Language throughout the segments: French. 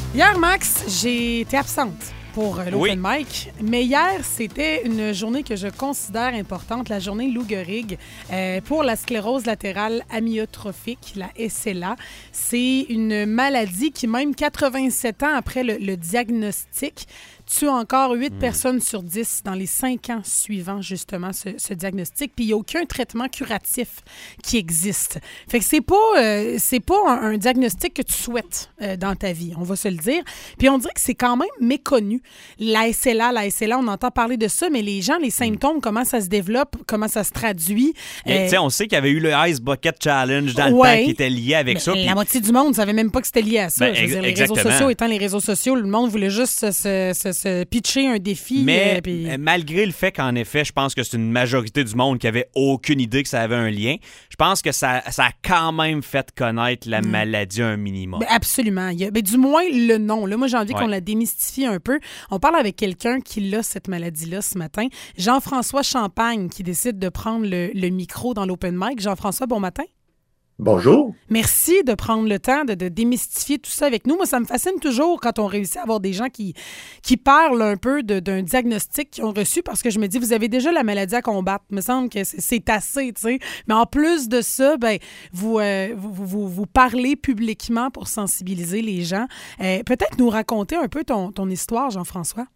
Hier, Max, j'ai été absente pour l'Open Mic, mais hier, c'était une journée que je considère importante, la journée Lou Gehrig pour la sclérose latérale amyotrophique, la SLA. C'est une maladie qui, même 87 ans après le diagnostic, tue encore 8 personnes sur 10 dans les 5 ans suivants, justement, ce diagnostic. Puis il n'y a aucun traitement curatif qui existe. Fait que c'est pas un diagnostic que tu souhaites dans ta vie, on va se le dire. Puis on dirait que c'est quand même méconnu. La SLA, on entend parler de ça, mais les gens, les symptômes, comment ça se développe, comment ça se traduit. On sait qu'il y avait eu le Ice Bucket Challenge dans le temps qui était lié avec ça. La moitié du monde ne savait même pas que c'était lié à ça. Je veux dire, les réseaux sociaux étant les réseaux sociaux, le monde voulait juste se pitcher un défi. Mais malgré le fait qu'en effet, je pense que c'est une majorité du monde qui avait aucune idée que ça avait un lien, je pense que ça a quand même fait connaître la maladie un minimum. Absolument. Du moins, le nom. Là, moi, j'ai envie qu'on la démystifie un peu. On parle avec quelqu'un qui a cette maladie-là ce matin. Jean-François Champagne, qui décide de prendre le micro dans l'Open Mic. Jean-François, bon matin. Bonjour. Merci de prendre le temps de démystifier tout ça avec nous. Moi, ça me fascine toujours quand on réussit à avoir des gens qui parlent un peu d'un diagnostic qu'ils ont reçu, parce que je me dis, vous avez déjà la maladie à combattre. Il me semble que c'est assez, tu sais. Mais en plus de ça, vous parlez publiquement pour sensibiliser les gens. Peut-être nous raconter un peu ton histoire, Jean-François.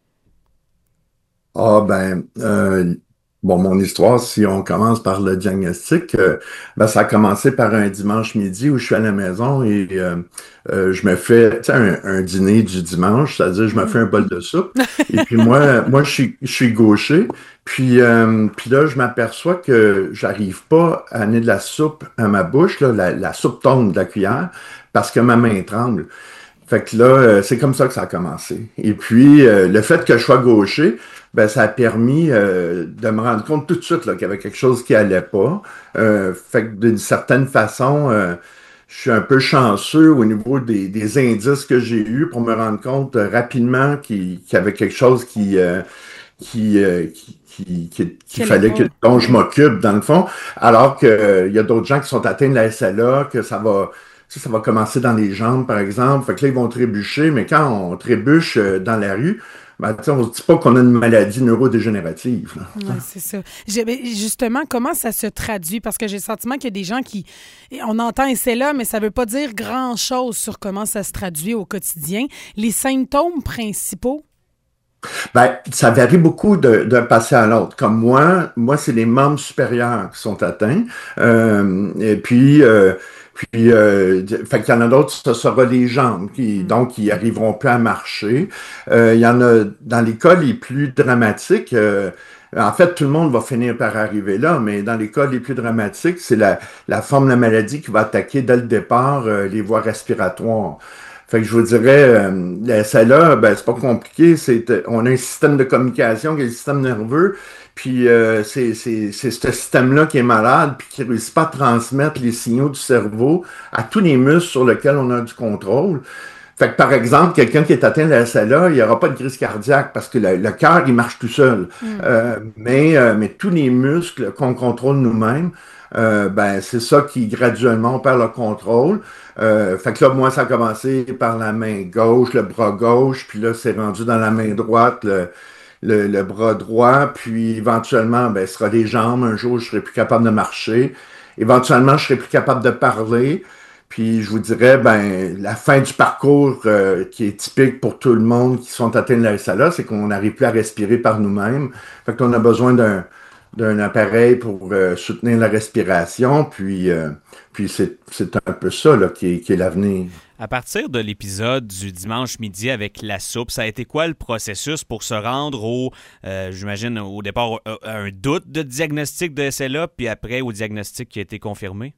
Bon, mon histoire, si on commence par le diagnostic, ça a commencé par un dimanche midi où je suis à la maison et je me fais un dîner du dimanche, c'est-à-dire je me fais un bol de soupe. Et puis moi je suis gaucher. Puis là, je m'aperçois que j'arrive pas à amener de la soupe à ma bouche, là, la soupe tombe de la cuillère parce que ma main tremble. Fait que là, c'est comme ça que ça a commencé. Et puis, le fait que je sois gaucher, ça a permis de me rendre compte tout de suite là, qu'il y avait quelque chose qui allait pas. Fait que d'une certaine façon, je suis un peu chanceux au niveau des indices que j'ai eus pour me rendre compte rapidement qu'il y avait quelque chose qu'il fallait dont je m'occupe, dans le fond. Alors que il y a d'autres gens qui sont atteints de la SLA, que ça va commencer dans les jambes, par exemple. Fait que là, ils vont trébucher, mais quand on trébuche dans la rue, on ne se dit pas qu'on a une maladie neurodégénérative. Oui, c'est ça. Justement, comment ça se traduit? Parce que j'ai le sentiment qu'il y a des gens qui... On entend SLA, mais ça ne veut pas dire grand-chose sur comment ça se traduit au quotidien. Les symptômes principaux? Ça varie beaucoup d'un patient à l'autre. Comme moi, c'est les membres supérieurs qui sont atteints. Et puis, fait qu'il y en a d'autres, ce sera les jambes donc, ils arriveront plus à marcher. Il y en a, dans les cas les plus dramatiques, en fait, tout le monde va finir par arriver là, mais dans les cas les plus dramatiques, c'est la forme de la maladie qui va attaquer dès le départ les voies respiratoires. Fait que je vous dirais, la SLA, c'est pas compliqué. On a un système de communication qui est le système nerveux, puis c'est ce système-là qui est malade, puis qui ne réussit pas à transmettre les signaux du cerveau à tous les muscles sur lesquels on a du contrôle. Fait que, par exemple, quelqu'un qui est atteint de la SLA, il n'y aura pas de crise cardiaque parce que le cœur, il marche tout seul. Mais tous les muscles qu'on contrôle nous-mêmes, c'est ça qui, graduellement, on perd le contrôle. Fait que là, moi, ça a commencé par la main gauche, le bras gauche, puis là, c'est rendu dans la main droite, le bras droit, puis éventuellement, ce sera les jambes. Un jour, je serai plus capable de marcher. Éventuellement, je serai plus capable de parler. Puis je vous dirais, la fin du parcours qui est typique pour tout le monde qui sont atteints de la SLA, c'est qu'on n'arrive plus à respirer par nous-mêmes. Fait qu'on a besoin d'un appareil pour soutenir la respiration. Puis c'est un peu ça là, qui est l'avenir. À partir de l'épisode du dimanche midi avec la soupe, ça a été quoi le processus pour se rendre j'imagine, au départ, à un doute de diagnostic de SLA, puis après au diagnostic qui a été confirmé?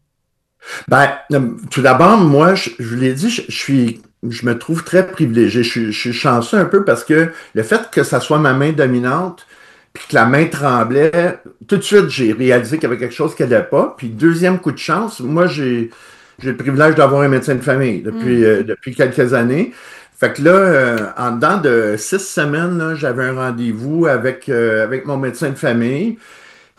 Tout d'abord, moi, je vous l'ai dit, je me trouve très privilégié. Je suis chanceux un peu parce que le fait que ça soit ma main dominante, puis que la main tremblait, tout de suite, j'ai réalisé qu'il y avait quelque chose qui n'allait pas. Puis deuxième coup de chance, moi, j'ai le privilège d'avoir un médecin de famille depuis quelques années. Fait que là, en dedans de 6 semaines, là, j'avais un rendez-vous avec mon médecin de famille.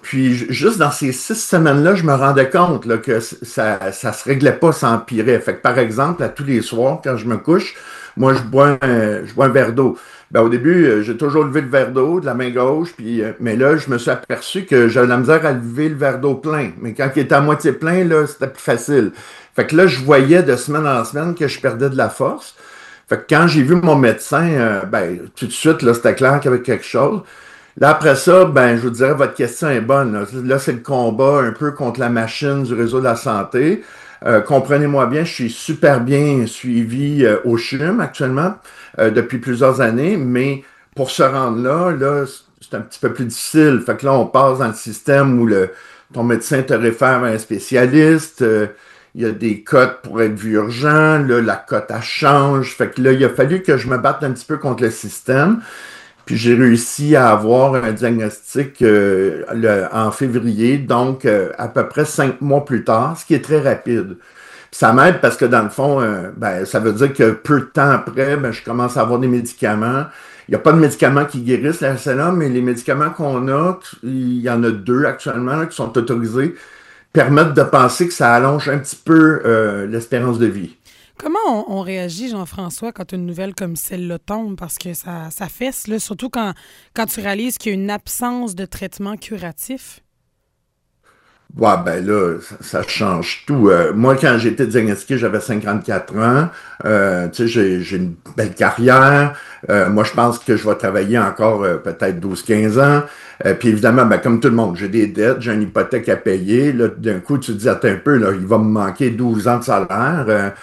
Puis juste dans ces 6 semaines-là, je me rendais compte là, que ça se réglait pas, ça empirait. Fait que par exemple, à tous les soirs, quand je me couche, moi je bois un verre d'eau. Ben, au début, j'ai toujours levé le verre d'eau de la main gauche, puis mais là, je me suis aperçu que j'avais la misère à lever le verre d'eau plein. Mais quand il était à moitié plein, là, c'était plus facile. Fait que là, je voyais de semaine en semaine que je perdais de la force. Fait que quand j'ai vu mon médecin, ben, tout de suite, là, c'était clair qu'il y avait quelque chose. Là, après ça, ben, je vous dirais, votre question est bonne. Là, c'est le combat un peu contre la machine du réseau de la santé. Comprenez-moi bien, je suis super bien suivi au CHUM actuellement depuis plusieurs années, mais pour se rendre là, c'est un petit peu plus difficile. Fait que là, on passe dans le système où ton médecin te réfère à un spécialiste. Il y a des cotes pour être vu urgent. Là, la cote, elle change. Fait que là, il a fallu que je me batte un petit peu contre le système. Puis j'ai réussi à avoir un diagnostic en février, donc à peu près 5 mois plus tard, ce qui est très rapide. Puis ça m'aide parce que dans le fond, ben, ça veut dire que peu de temps après, ben, je commence à avoir des médicaments. Il n'y a pas de médicaments qui guérissent la SLA, mais les médicaments qu'on a, il y en a 2 actuellement là, qui sont autorisés, permettent de penser que ça allonge un petit peu l'espérance de vie. Comment on réagit, Jean-François, quand une nouvelle comme celle-là tombe? Parce que ça fesse, là, surtout quand tu réalises qu'il y a une absence de traitement curatif. Ouais, ben là, ça change tout. Moi, quand j'ai été diagnostiqué, j'avais 54 ans. Tu sais, j'ai une belle carrière. Moi, je pense que je vais travailler encore peut-être 12 15 ans. Puis évidemment, ben, comme tout le monde, j'ai des dettes, j'ai une hypothèque à payer. Là, d'un coup, tu te dis, attends un peu, là, il va me manquer 12 ans de salaire.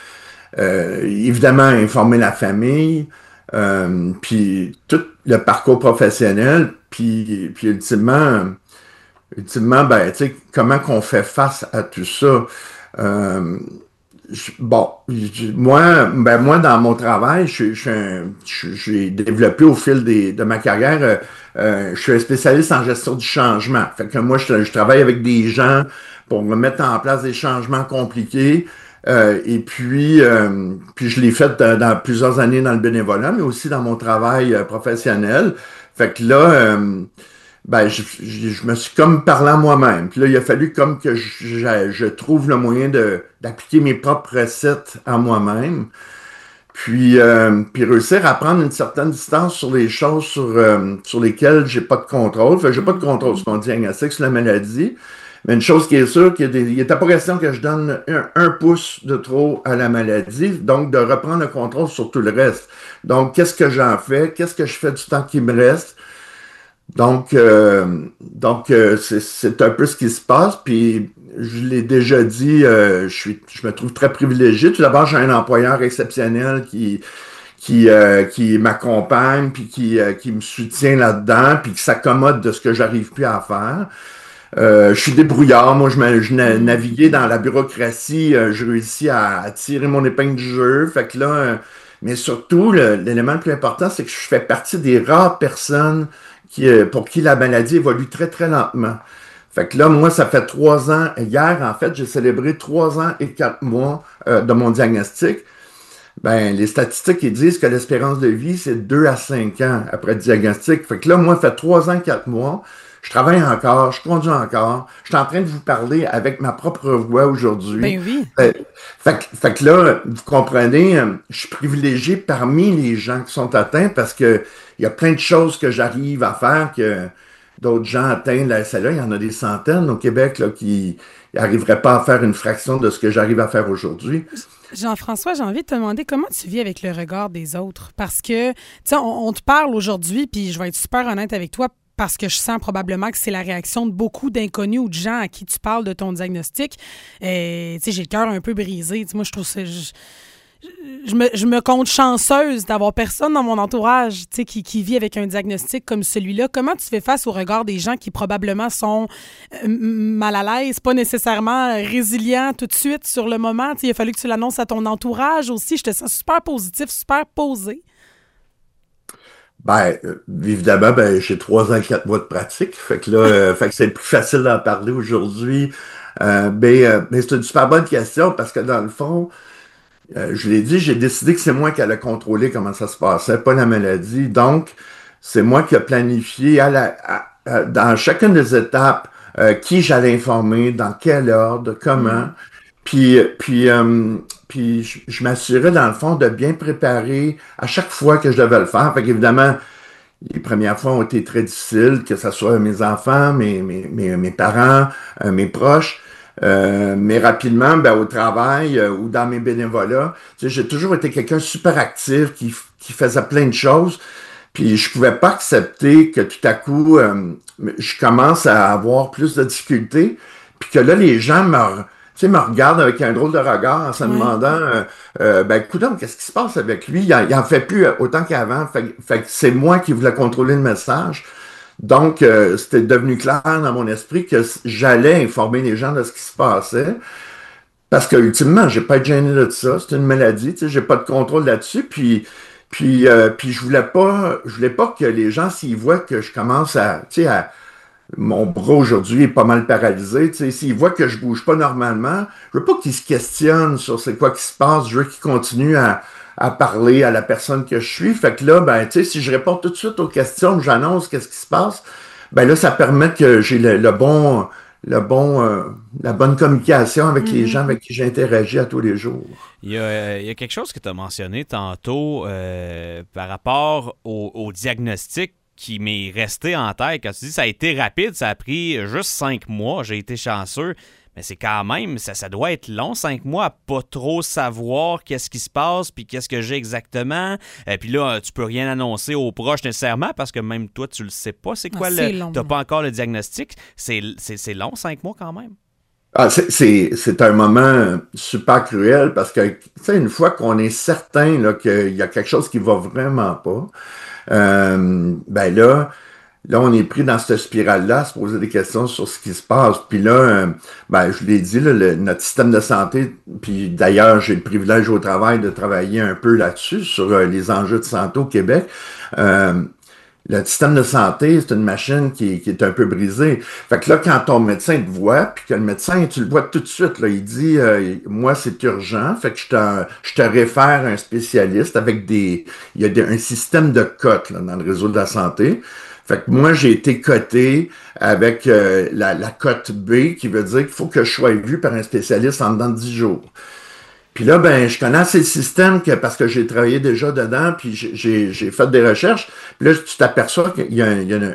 Évidemment, informer la famille, puis tout le parcours professionnel, puis ultimement, ben, tu sais, comment qu'on fait face à tout ça? Euh, moi, dans mon travail, j'ai développé au fil de ma carrière, je suis un spécialiste en gestion du changement. Fait que moi, je travaille avec des gens pour me mettre en place des changements compliqués. Puis je l'ai fait dans plusieurs années dans le bénévolat, mais aussi dans mon travail professionnel. Fait que là, ben, je me suis comme parlé à moi-même. Puis là, il a fallu comme que je trouve le moyen d'appliquer mes propres recettes à moi-même. Puis réussir à prendre une certaine distance sur les choses sur lesquelles j'ai pas de contrôle. Fait que j'ai pas de contrôle sur mon diagnostic, sur la maladie. Mais une chose qui est sûre, il n'était pas question que je donne un pouce de trop à la maladie, donc de reprendre le contrôle sur tout le reste. Donc, qu'est-ce que j'en fais? Qu'est-ce que je fais du temps qui me reste? Donc, c'est un peu ce qui se passe. Puis, je l'ai déjà dit, je me trouve très privilégié. Tout d'abord, j'ai un employeur exceptionnel qui m'accompagne, puis qui me soutient là-dedans, puis qui s'accommode de ce que j'arrive plus à faire. Je suis débrouillard, moi je naviguais dans la bureaucratie, je réussis à tirer mon épingle du jeu, fait que là, mais surtout, l'élément le plus important, c'est que je fais partie des rares personnes pour qui la maladie évolue très très lentement. Fait que là, moi, ça fait 3 ans, hier en fait, j'ai célébré 3 ans et 4 mois de mon diagnostic. Ben, les statistiques, ils disent que l'espérance de vie, c'est 2 à 5 ans après le diagnostic. Fait que là, moi, ça fait 3 ans, 4 mois. Je travaille encore, je conduis encore. Je suis en train de vous parler avec ma propre voix aujourd'hui. Ben oui. Fait que là, vous comprenez, je suis privilégié parmi les gens qui sont atteints parce que il y a plein de choses que j'arrive à faire que d'autres gens atteints de la SLA. Il y en a des centaines au Québec là, qui n'arriveraient pas à faire une fraction de ce que j'arrive à faire aujourd'hui. Jean-François, j'ai envie de te demander comment tu vis avec le regard des autres. Parce que, tu sais, on te parle aujourd'hui, puis je vais être super honnête avec toi, parce que je sens probablement que c'est la réaction de beaucoup d'inconnus ou de gens à qui tu parles de ton diagnostic. Tu sais, j'ai le cœur un peu brisé. T'sais, moi, je trouve ça... Je me compte chanceuse d'avoir personne dans mon entourage qui vit avec un diagnostic comme celui-là. Comment tu fais face au regard des gens qui probablement sont mal à l'aise, pas nécessairement résilients tout de suite sur le moment? Il a fallu que tu l'annonces à ton entourage aussi. Je te sens super positif, super posé. Ben, évidemment, ben, j'ai 3 ans et 4 mois de pratique. Fait que là, fait que c'est plus facile d'en parler aujourd'hui. Mais c'est une super bonne question parce que dans le fond, je l'ai dit, j'ai décidé que c'est moi qui allais contrôler comment ça se passait, pas la maladie. Donc, c'est moi qui ai planifié dans chacune des étapes qui j'allais informer, dans quel ordre, comment. Puis je m'assurais, dans le fond, de bien préparer à chaque fois que je devais le faire. Fait qu'évidemment, les premières fois ont été très difficiles, que ce soit mes enfants, mes parents, mes proches. Mais rapidement, ben, au travail ou dans mes bénévolats, tu sais, j'ai toujours été quelqu'un de super actif qui faisait plein de choses. Puis je pouvais pas accepter que tout à coup, je commence à avoir plus de difficultés, puis que là, les gens tu sais, me regardent avec un drôle de regard en se demandant, ben, coudonc, qu'est-ce qui se passe avec lui? Il en fait plus autant qu'avant. Fait que c'est moi qui voulais contrôler le message. Donc, c'était devenu clair dans mon esprit que j'allais informer les gens de ce qui se passait. Parce que, ultimement, j'ai pas été gêné de ça. C'est une maladie, tu sais, j'ai pas de contrôle là-dessus. Puis je voulais pas que les gens, s'ils voient que je commence tu sais, mon bras aujourd'hui est pas mal paralysé, tu sais, s'ils voient que je bouge pas normalement, je veux pas qu'ils se questionnent sur c'est quoi qui se passe, je veux qu'ils continuent à parler à la personne que je suis. Fait que là, ben, tu sais, si je réponds tout de suite aux questions, que j'annonce qu'est-ce qui se passe, ben là, ça permet que j'ai la bonne communication avec les gens avec qui j'interagis à tous les jours. Il y a quelque chose que tu as mentionné tantôt par rapport au diagnostic qui m'est resté en tête. Quand tu dis ça a été rapide, ça a pris juste 5 mois, j'ai été chanceux. Mais c'est quand même, ça doit être long, 5 mois, à pas trop savoir qu'est-ce qui se passe, puis qu'est-ce que j'ai exactement. Puis là, tu peux rien annoncer aux proches nécessairement, parce que même toi, tu le sais pas. C'est quoi t'as pas encore le diagnostic. C'est long, 5 mois quand même. Ah, c'est un moment super cruel parce que, tu sais, une fois qu'on est certain là, qu'il y a quelque chose qui va vraiment pas, ben là, on est pris dans cette spirale-là, à se poser des questions sur ce qui se passe. Puis là, ben, je l'ai dit, là, notre système de santé, puis d'ailleurs, j'ai le privilège au travail de travailler un peu là-dessus, sur les enjeux de santé au Québec. Le système de santé, c'est une machine qui est un peu brisée. Fait que là, quand ton médecin te voit, puis que le médecin, tu le vois tout de suite, là, il dit, moi, c'est urgent, fait que je te réfère à un spécialiste avec il y a un système de cotes là, dans le réseau de la santé. Fait que moi, j'ai été coté avec la cote B, qui veut dire qu'il faut que je sois vu par un spécialiste en dedans de 10 jours. Puis là, ben, je connais assez le système parce que j'ai travaillé déjà dedans, puis j'ai fait des recherches. Puis là, tu t'aperçois qu'il y a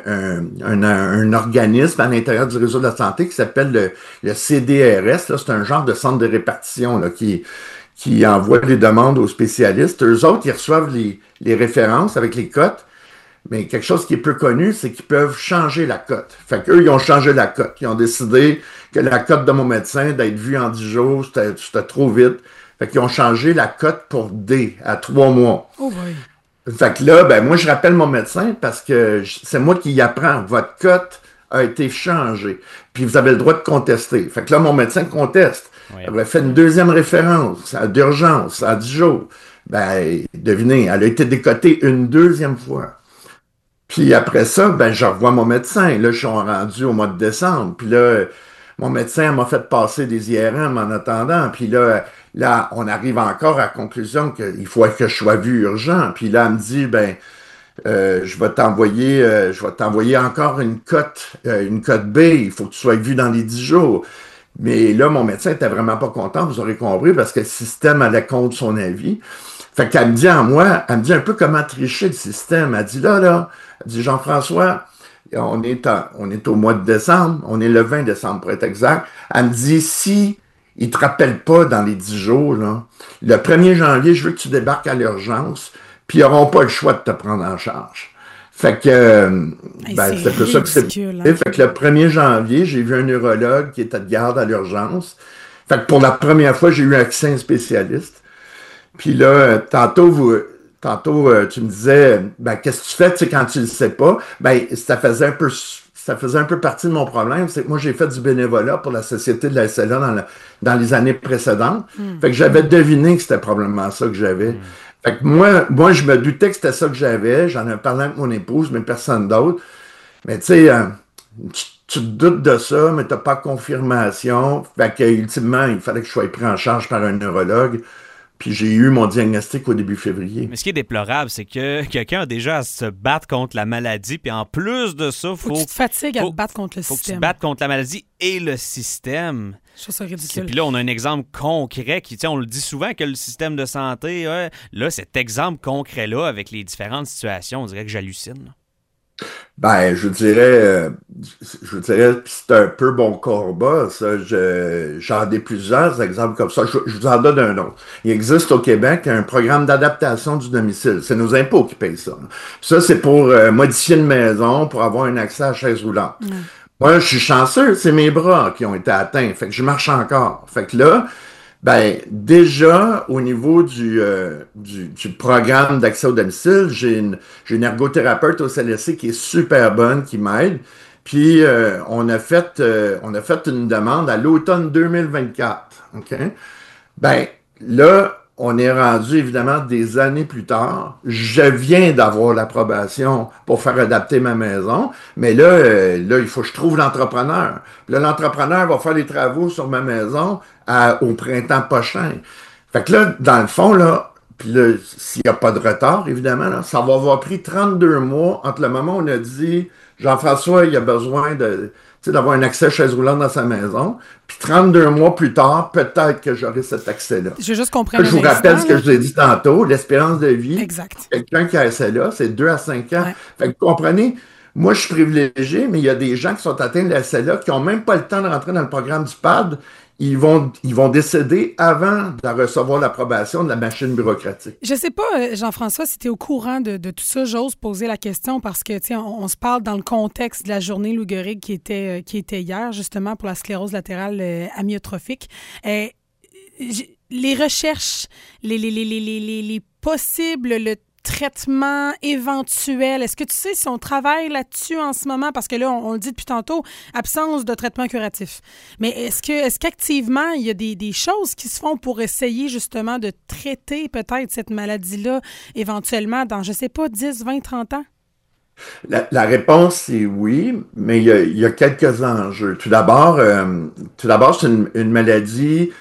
un organisme à l'intérieur du réseau de la santé qui s'appelle le CDRS. Là, c'est un genre de centre de répartition là, qui envoie les demandes aux spécialistes. Eux autres, ils reçoivent les références avec les cotes. Mais quelque chose qui est peu connu, c'est qu'ils peuvent changer la cote. Fait qu'eux, ils ont changé la cote. Ils ont décidé que la cote de mon médecin, d'être vu en 10 jours, c'était trop vite. Fait qu'ils ont changé la cote pour D, à 3 mois. Oh oui. Fait que là, ben moi, je rappelle mon médecin parce que c'est moi qui y apprends. Votre cote a été changée. Puis vous avez le droit de contester. Fait que là, mon médecin conteste. Oui. Elle a fait une deuxième référence d'urgence à 10 jours. Ben, devinez, elle a été décotée une deuxième fois. Puis après ça, ben, je revois mon médecin. Là, je suis rendu au mois de décembre. Puis là, mon médecin m'a fait passer des IRM en attendant. Puis là, on arrive encore à la conclusion qu'il faut que je sois vu urgent. Puis là, elle me dit, ben, je vais t'envoyer encore une cote B. Il faut que tu sois vu dans les 10 jours. Mais là, mon médecin était vraiment pas content, vous aurez compris, parce que le système allait contre son avis. Fait qu'elle me dit elle me dit un peu comment tricher le système. Elle dit elle dit Jean-François, on est au mois de décembre, on est le 20 décembre pour être exact. Elle me dit, si il te rappelle pas dans les 10 jours, là, le 1er janvier, je veux que tu débarques à l'urgence, puis ils n'auront pas le choix de te prendre en charge. Fait que, c'est pour ça que c'est... Hein? Fait que le 1er janvier, j'ai vu un neurologue qui était de garde à l'urgence. Fait que pour la première fois, j'ai eu accès à un spécialiste. Puis là, tantôt, tu me disais, qu'est-ce que tu fais, tu sais, quand tu le sais pas? Ça faisait un peu partie de mon problème. C'est que moi, j'ai fait du bénévolat pour la Société de la SLA dans les années précédentes. Fait que j'avais deviné que c'était probablement ça que j'avais. Fait que moi, je me doutais que c'était ça que j'avais. J'en ai parlé avec mon épouse, mais personne d'autre. Mais tu sais, tu te doutes de ça, mais t'as pas de confirmation. Fait que, ultimement, il fallait que je sois pris en charge par un neurologue Puis j'ai eu mon diagnostic au début février. Mais ce qui est déplorable, c'est que quelqu'un a déjà à se battre contre la maladie, puis en plus de ça, faut que tu te fatigues à te battre contre le système. Faut que tu te battes contre la maladie et le système. Je trouve ça ridicule. Puis là, on a un exemple concret qui, on le dit souvent que le système de santé, là, cet exemple concret-là, avec les différentes situations, on dirait que j'hallucine. Ben, je dirais, c'est un peu bon combat, ça. J'en ai plusieurs exemples comme ça. Je vous en donne un autre. Il existe au Québec un programme d'adaptation du domicile. C'est nos impôts qui payent ça. Ça, c'est pour modifier une maison, pour avoir un accès à la chaise roulante. Moi, je suis chanceux, c'est mes bras qui ont été atteints. Fait que je marche encore. Fait que là, ben, déjà, au niveau du programme d'accès au domicile, j'ai une ergothérapeute au CLSC qui est super bonne, qui m'aide. Puis, on a fait une demande à l'automne 2024. OK? Ben, là, on est rendu, évidemment, des années plus tard. Je viens d'avoir l'approbation pour faire adapter ma maison, mais là, il faut que je trouve l'entrepreneur. Là, l'entrepreneur va faire les travaux sur ma maison au printemps prochain. Fait que là, dans le fond, là, puis là, s'il n'y a pas de retard, évidemment, là, ça va avoir pris 32 mois entre le moment où on a dit Jean-François, il a besoin d'avoir un accès chaise roulante dans sa maison. Puis 32 mois plus tard, peut-être que j'aurai cet accès-là. Je veux juste comprendre. Je vous rappelle ce que je vous ai dit tantôt, l'espérance de vie. Exact. Quelqu'un qui a accès là, c'est 2 à 5 ans. Ouais. Fait que vous comprenez, moi je suis privilégié, mais il y a des gens qui sont atteints de la SLA qui n'ont même pas le temps de rentrer dans le programme du PAD. Ils vont décéder avant de recevoir l'approbation de la machine bureaucratique. Je sais pas, Jean-François, si tu es au courant de tout ça. J'ose poser la question parce que, on se parle dans le contexte de la journée Lou Gehrig qui était hier, justement, pour la sclérose latérale amyotrophique. Les recherches, les possibles, le traitement éventuel. Est-ce que tu sais si on travaille là-dessus en ce moment? Parce que là, on le dit depuis tantôt, absence de traitement curatif. Mais est-ce qu'activement, il y a des choses qui se font pour essayer justement de traiter peut-être cette maladie-là éventuellement dans, je sais pas, 10, 20, 30 ans? La réponse, c'est oui, mais il y a quelques enjeux. Tout d'abord, c'est une maladie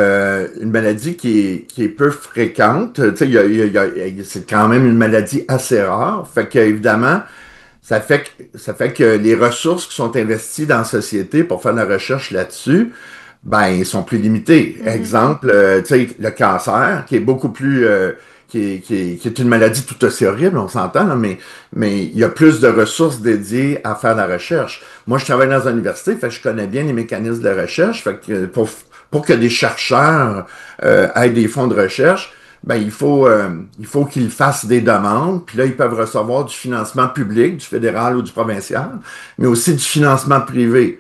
qui est peu fréquente. Tu sais, c'est quand même une maladie assez rare. Fait que, évidemment, ça fait que les ressources qui sont investies dans la société pour faire de la recherche là-dessus, ben, ils sont plus limitées. Exemple, tu sais, le cancer, qui est beaucoup plus, qui est une maladie tout aussi horrible, on s'entend, là, mais il y a plus de ressources dédiées à faire de la recherche. Moi, je travaille dans une université, fait que je connais bien les mécanismes de recherche. Fait que pour que des chercheurs aient des fonds de recherche, ben il faut qu'ils fassent des demandes, puis là, ils peuvent recevoir du financement public, du fédéral ou du provincial, mais aussi du financement privé.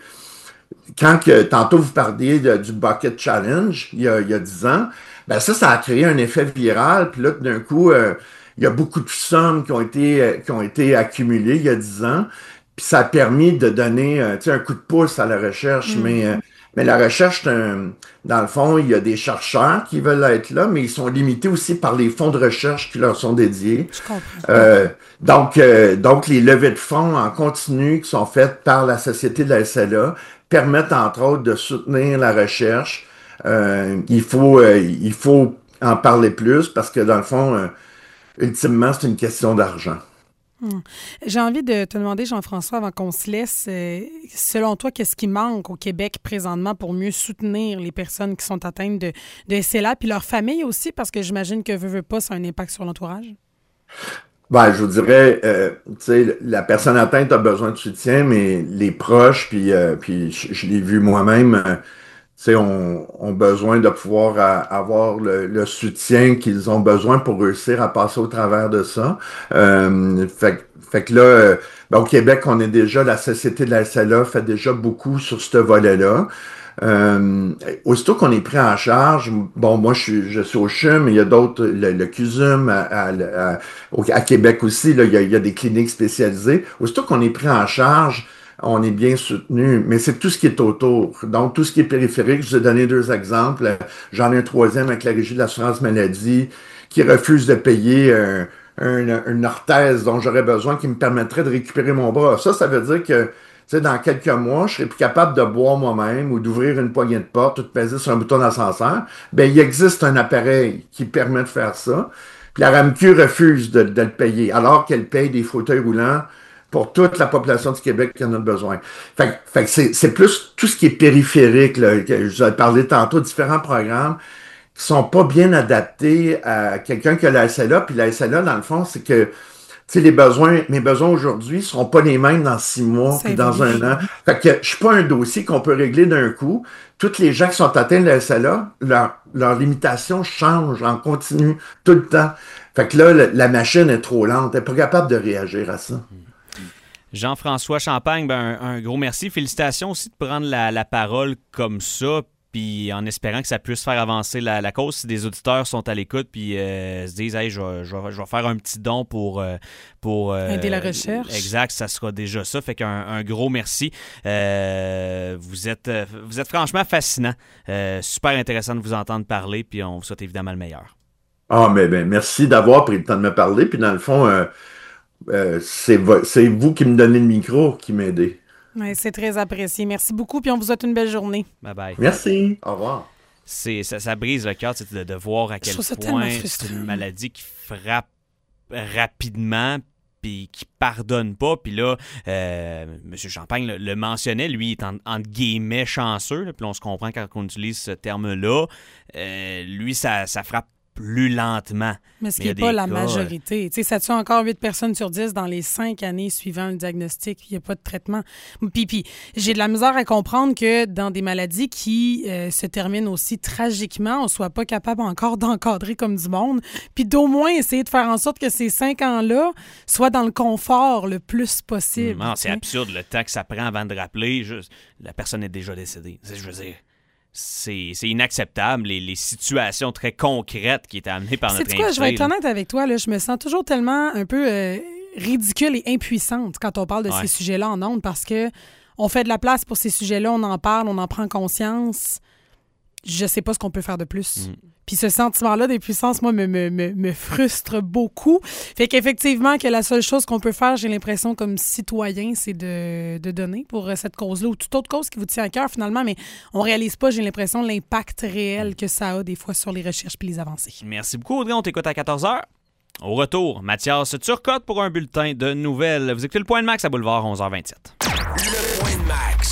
Tantôt vous parliez du Bucket Challenge, il y a 10 ans, ben ça a créé un effet viral, puis là, d'un coup, il y a beaucoup de sommes qui ont été accumulées il y a 10 ans, puis ça a permis de donner un coup de pouce à la recherche, mais la recherche, dans le fond, il y a des chercheurs qui veulent être là, mais ils sont limités aussi par les fonds de recherche qui leur sont dédiés. Je comprends. Donc, les levées de fonds en continu qui sont faites par la Société de la SLA permettent, entre autres, de soutenir la recherche. Il faut en parler plus parce que, dans le fond, ultimement, c'est une question d'argent. J'ai envie de te demander, Jean-François, avant qu'on se laisse, selon toi, qu'est-ce qui manque au Québec présentement pour mieux soutenir les personnes qui sont atteintes de SLA, puis leur famille aussi, parce que j'imagine que veut pas, ça a un impact sur l'entourage? Ben, je vous dirais, tu sais, la personne atteinte a besoin de soutien, mais les proches, puis je l'ai vu moi-même, tu sais, ont besoin de pouvoir avoir le soutien qu'ils ont besoin pour réussir à passer au travers de ça. Fait que là, ben, au Québec, la Société de la SLA fait déjà beaucoup sur ce volet-là. Aussitôt qu'on est pris en charge, bon, moi je suis au CHUM, mais il y a d'autres, le CUSUM à Québec aussi, là, il y a des cliniques spécialisées. Aussitôt qu'on est pris en charge, on est bien soutenu, mais c'est tout ce qui est autour. Donc, tout ce qui est périphérique, je vous ai donné 2 exemples. J'en ai un 3e avec la Régie de l'assurance maladie qui refuse de payer une orthèse dont j'aurais besoin qui me permettrait de récupérer mon bras. Ça veut dire que sais, dans quelques mois, je serai plus capable de boire moi-même ou d'ouvrir une poignée de porte ou de peser sur un bouton d'ascenseur. Ben, il existe un appareil qui permet de faire ça. Puis la RAMQ refuse de le payer, alors qu'elle paye des fauteuils roulants pour toute la population du Québec qui en a besoin. Fait que c'est plus tout ce qui est périphérique, là, que je vous ai parlé tantôt, différents programmes qui sont pas bien adaptés à quelqu'un qui a la SLA. Puis la SLA, dans le fond, c'est que tu sais, mes besoins aujourd'hui seront pas les mêmes dans 6 mois puis dans un an. Fait que je suis pas un dossier qu'on peut régler d'un coup. Toutes les gens qui sont atteints de la SLA, leur limitation change en continu tout le temps. Fait que là, la machine est trop lente. Elle n'est pas capable de réagir à ça. Jean-François Champagne, un gros merci. Félicitations aussi de prendre la parole comme ça. Puis en espérant que ça puisse faire avancer la cause, si des auditeurs sont à l'écoute puis se disent hey, je vais faire un petit don pour aider la recherche. Exact, ça sera déjà ça. Fait qu'un gros merci. Vous êtes franchement fascinant. Super intéressant de vous entendre parler, puis on vous souhaite évidemment le meilleur. Ah, mais merci d'avoir pris le temps de me parler. Puis dans le fond, c'est vous qui me donnez le micro qui m'aidez. Ouais, c'est très apprécié. Merci beaucoup, puis on vous souhaite une belle journée. Bye-bye. Merci. Au revoir. Ça brise le cœur de voir à quel point c'est une maladie qui frappe rapidement puis qui pardonne pas. Puis là, M. Champagne le mentionnait, lui, il est entre guillemets chanceux. Puis on se comprend quand on utilise ce terme-là. Lui, ça frappe plus lentement. Mais ce qui n'est pas la majorité. Ça tue encore 8 personnes sur 10 dans les 5 années suivant le diagnostic. Il n'y a pas de traitement. Puis j'ai de la misère à comprendre que dans des maladies qui se terminent aussi tragiquement, on ne soit pas capable encore d'encadrer comme du monde, puis d'au moins essayer de faire en sorte que ces 5 ans-là soient dans le confort le plus possible. Non, c'est absurde le temps que ça prend avant de rappeler. La personne est déjà décédée. Je veux dire... C'est inacceptable, les situations très concrètes qui étaient amenées par notre invité. C'est quoi, je vais être honnête avec toi, là, je me sens toujours tellement un peu ridicule et impuissante quand on parle de ces sujets-là en ondes, parce que on fait de la place pour ces sujets-là, on en parle, on en prend conscience. Je sais pas ce qu'on peut faire de plus. Puis ce sentiment-là d'impuissance, moi, me frustre beaucoup. Fait qu'effectivement, que la seule chose qu'on peut faire, j'ai l'impression, comme citoyen, c'est de donner pour cette cause-là ou toute autre cause qui vous tient à cœur, finalement, mais on réalise pas, j'ai l'impression, l'impact réel que ça a des fois sur les recherches puis les avancées. Merci beaucoup, Audrey. On t'écoute à 14h. Au retour, Mathias Turcotte pour un bulletin de nouvelles. Vous écoutez le Point de Max à Boulevard, 11h27.